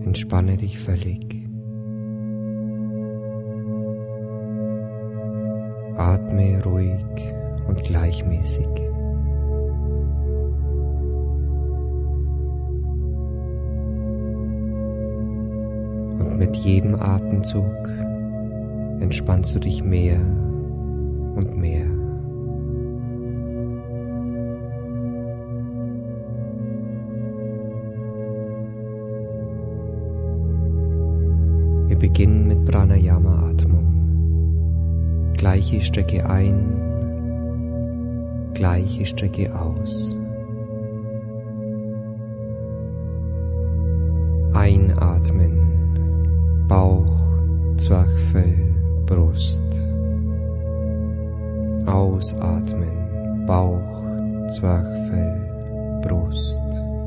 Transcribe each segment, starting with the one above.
Entspanne dich völlig. Atme ruhig und gleichmäßig. Und mit jedem Atemzug entspannst du dich mehr und mehr. Wir beginnen mit Pranayama-Atmung. Gleiche Strecke ein, gleiche Strecke aus. Einatmen, Bauch, Zwerchfell, Brust. Ausatmen, Bauch, Zwerchfell, Brust.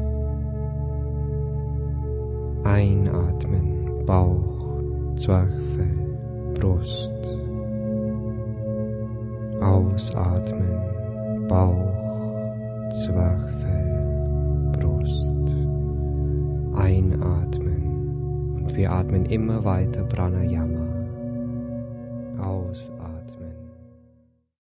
Einatmen, Bauch, Zwerchfell, Brust. Ausatmen, Bauch, Zwerchfell, Brust. Einatmen und wir atmen immer weiter Pranayama. Ausatmen.